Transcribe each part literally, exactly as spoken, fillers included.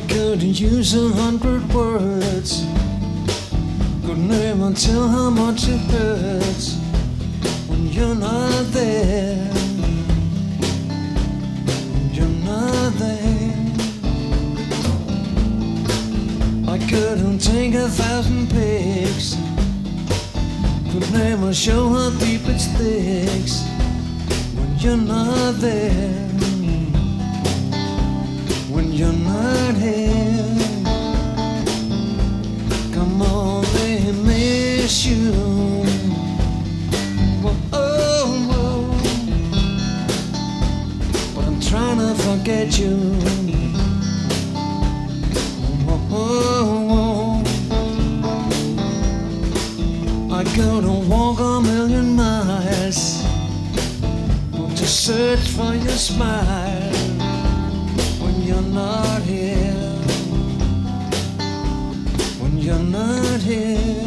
couldn't use a hundred words, could never tell how much it hurts when you're not there, when you're not there. I couldn't take a thousand pics, could never show how deep it sticks when you're not there, when you're not here. Come on, they miss you. Whoa, oh, whoa. But I'm trying to forget you. Whoa, oh, oh. I go to walk a million miles to search for your smile when you're not here, when you're not here.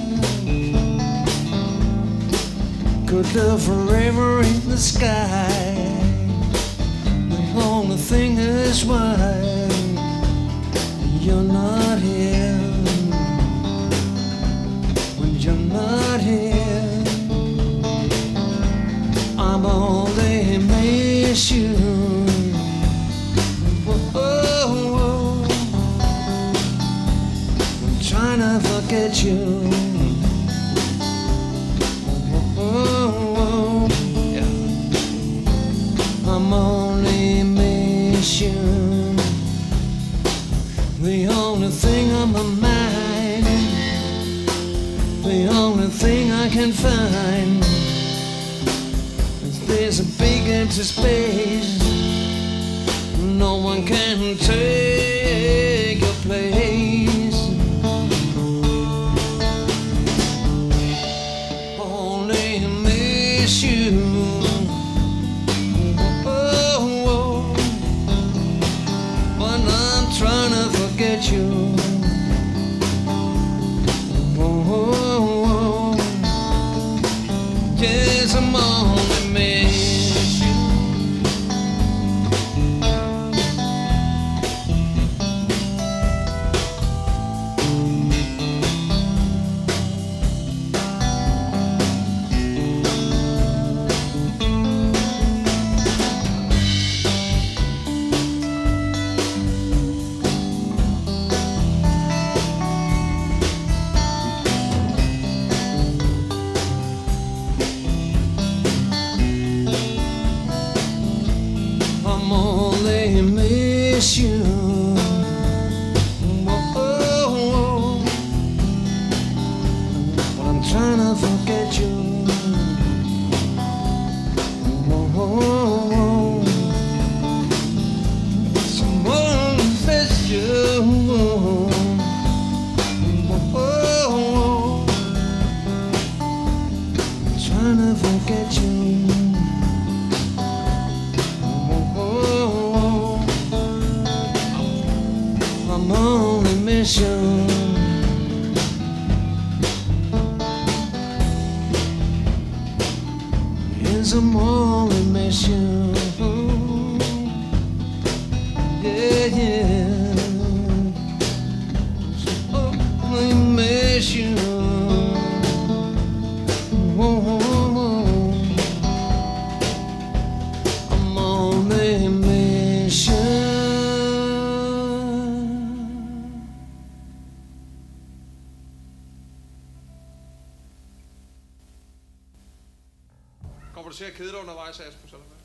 Could live forever in the sky, the only thing is why you're not here, when you're not here. I'm only miss you. Whoa, I'm trying to forget you. Whoa, yeah. I'm only miss you. The only thing on my mind, the only thing I can find, there's a big empty space, no one can take your place. Only miss you. Oh, oh. But I'm trying to forget you. Oh, oh, oh. Yes, I'm only miss you. I'm only miss you. Whoa, but I'm trying to forget you. Whoa, someone miss you. Whoa, I'm trying to forget you. I'm only miss you. Yes, I'm only miss you. Yeah, yeah. Only miss you. Whoa, I'm only miss you. Kommer du til at kede dig undervejs, Asmus?